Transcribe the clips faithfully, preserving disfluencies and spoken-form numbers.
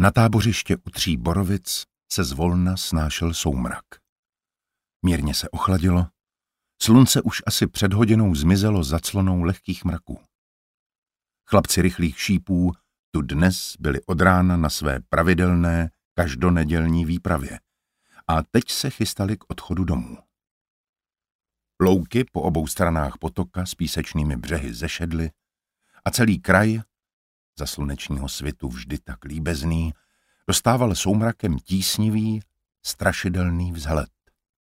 Na tábořiště u Tří Borovic se zvolna snášel soumrak. Mírně se ochladilo, slunce už asi před hodinou zmizelo za clonou lehkých mraků. Chlapci rychlých šípů tu dnes byli od rána na své pravidelné každonedělní výpravě a teď se chystali k odchodu domů. Louky po obou stranách potoka s písečnými břehy zešedly a celý kraj, za slunečního svitu vždy tak líbezný, dostával soumrakem tísnivý, strašidelný vzhled.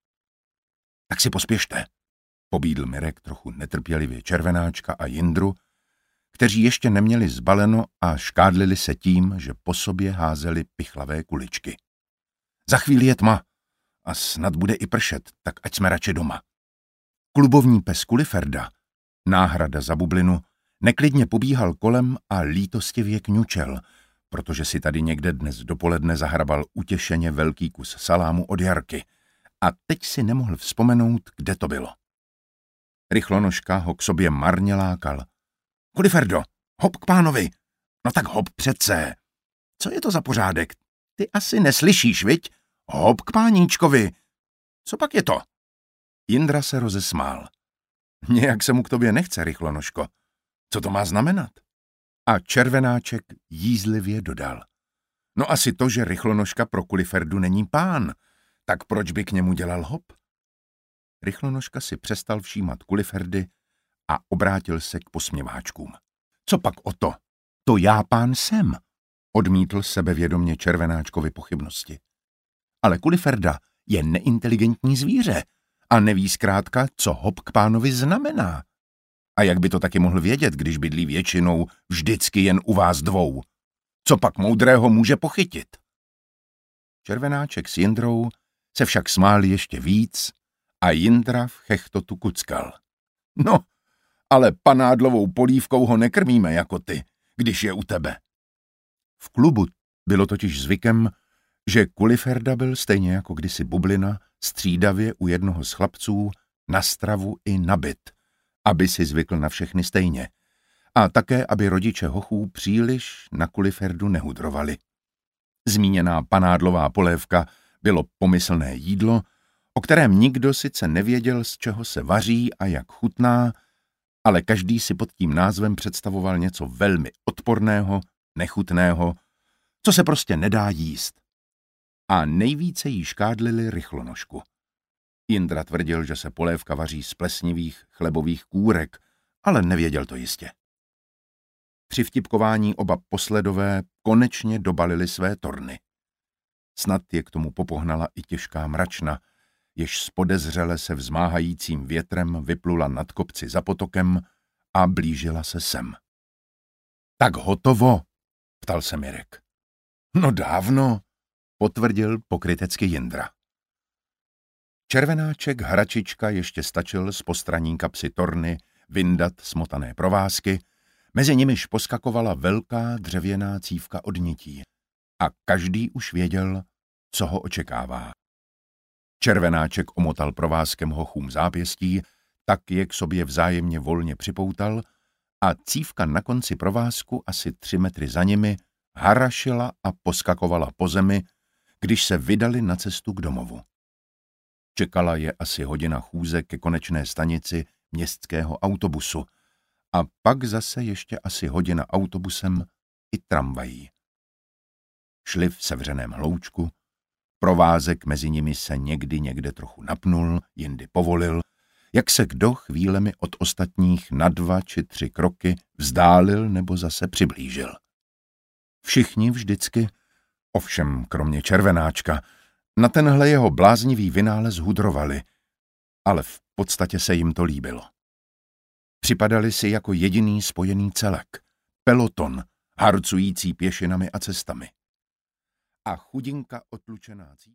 Tak si pospěšte, pobídl Mirek trochu netrpělivě Červenáčka a Jindru, kteří ještě neměli zbaleno a škádlili se tím, že po sobě házeli pichlavé kuličky. Za chvíli je tma a snad bude i pršet, tak ať jsme radši doma. Klubovní pes Kuliferda, náhrada za bublinu, neklidně pobíhal kolem a lítostivě kňučel, protože si tady někde dnes dopoledne zahrabal utěšeně velký kus salámu od Jarky a teď si nemohl vzpomenout, kde to bylo. Rychlonožka ho k sobě marně lákal. Kuliferdo, hop k pánovi. No tak hop přece. Co je to za pořádek? Ty asi neslyšíš, viď? Hop k páníčkovi. Co pak je to? Jindra se rozesmál. Nějak se mu k tobě nechce, Rychlonožko. Co to má znamenat? A Červenáček jízlivě dodal. No asi to, že Rychlonožka pro Kuliferdu není pán. Tak proč by k němu dělal hop? Rychlonožka si přestal všímat Kuliferdy a obrátil se k posměváčkům. Co pak o to? To já pán jsem, odmítl sebevědomě Červenáčkovi pochybnosti. Ale Kuliferda je neinteligentní zvíře a neví zkrátka, co hop k pánovi znamená. A jak by to taky mohl vědět, když bydlí většinou vždycky jen u vás dvou? Co pak moudrého může pochytit? Červenáček s Jindrou se však smáli ještě víc a Jindra v chechtotu kuckal. No, ale panádlovou polívkou ho nekrmíme jako ty, když je u tebe. V klubu bylo totiž zvykem, že Kuliferda byl stejně jako kdysi bublina střídavě u jednoho z chlapců na stravu i na byt, aby si zvykl na všechny stejně a také, aby rodiče hochů příliš na Kuliferdu nehudrovali. Zmíněná panádlová polévka bylo pomyslné jídlo, o kterém nikdo sice nevěděl, z čeho se vaří a jak chutná, ale každý si pod tím názvem představoval něco velmi odporného, nechutného, co se prostě nedá jíst. A nejvíce jí škádlili Rychlonožku. Jindra tvrdil, že se polévka vaří z plesnivých chlebových kůrek, ale nevěděl to jistě. Při vtipkování oba posledové konečně dobalili své torny. Snad je k tomu popohnala i těžká mračna, jež s podezřele se vzmáhajícím větrem vyplula nad kopci za potokem a blížila se sem. Tak hotovo, ptal se Mirek. No dávno, potvrdil pokrytecky Jindra. Červenáček Hračička ještě stačil z postraní kapsy torny vyndat smotané provázky, mezi nimiž poskakovala velká dřevěná cívka od nití a každý už věděl, co ho očekává. Červenáček omotal provázkem hochům zápěstí, tak je k sobě vzájemně volně připoutal a cívka na konci provázku asi tři metry za nimi harašila a poskakovala po zemi, když se vydali na cestu k domovu. Čekala je asi hodina chůze ke konečné stanici městského autobusu a pak zase ještě asi hodina autobusem i tramvají. Šli v sevřeném hloučku, provázek mezi nimi se někdy někde trochu napnul, jindy povolil, jak se kdo chvílemi od ostatních na dva či tři kroky vzdálil nebo zase přiblížil. Všichni vždycky, ovšem kromě Červenáčka, na tenhle jeho bláznivý vynález hudrovali, ale v podstatě se jim to líbilo. Připadali si jako jediný spojený celek, peloton, harcující pěšinami a cestami. A chudinka otlučená cívka